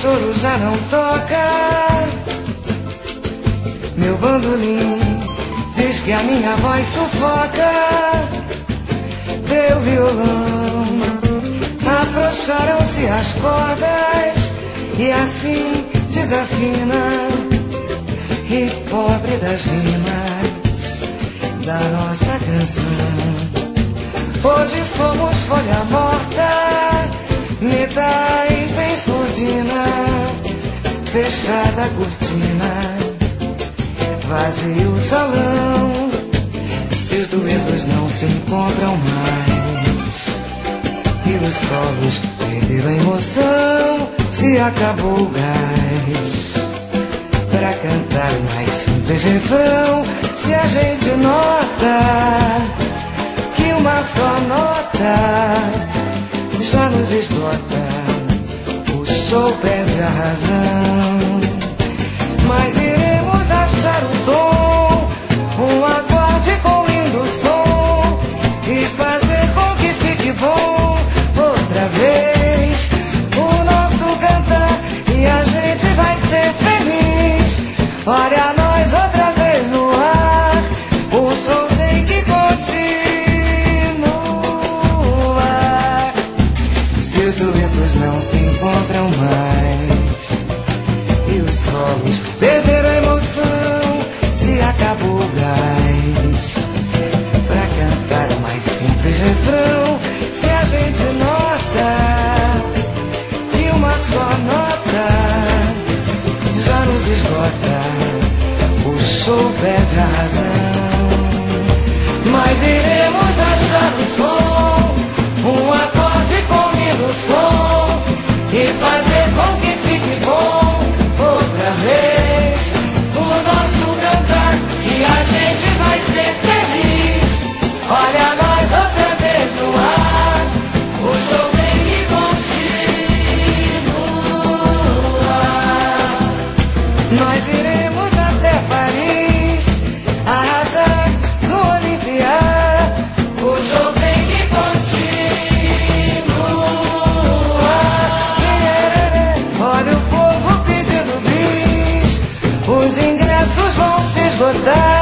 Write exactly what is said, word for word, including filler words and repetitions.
choro já não toca. Meu bandolim diz que a minha voz sufoca. Teu violão, afrouxaram-se as cordas e assim desafina. E pobre das rimas da nossa canção. Hoje somos folha morta, metais em surdina, fechada a cortina, vazio o salão. Seus duetos não se encontram mais e os solos perderam a emoção. Se acabou o gás pra cantar o mais simples refrão. Se a gente nota que uma só nota já nos esgota, o show perde a razão. Mas iremos achar o tom, um acorde com lindo som, e fazer com que fique bom outra vez o nosso cantar, e a gente vai ser feliz. Olha nós outra vez no ar, o som tem que continuar. Seus duetos não se encontram mais e os solos perderam a emoção. Se acabou o gás pra cantar o mais simples refrão. Se a gente nota que uma só nota já nos esgota, o show perde a razão. Mas iremos achar o tom, um acorde com lindo som, e fazer com que fique bom outra vez o nosso cantar, e a gente vai ser feliz. Olha nós outra vez no ar, o show tem que continuar. Nós iremos até Paris, arrasar no Olimpia. O show tem que continuar. Olha o povo pedindo bis, os ingressos vão se esgotar.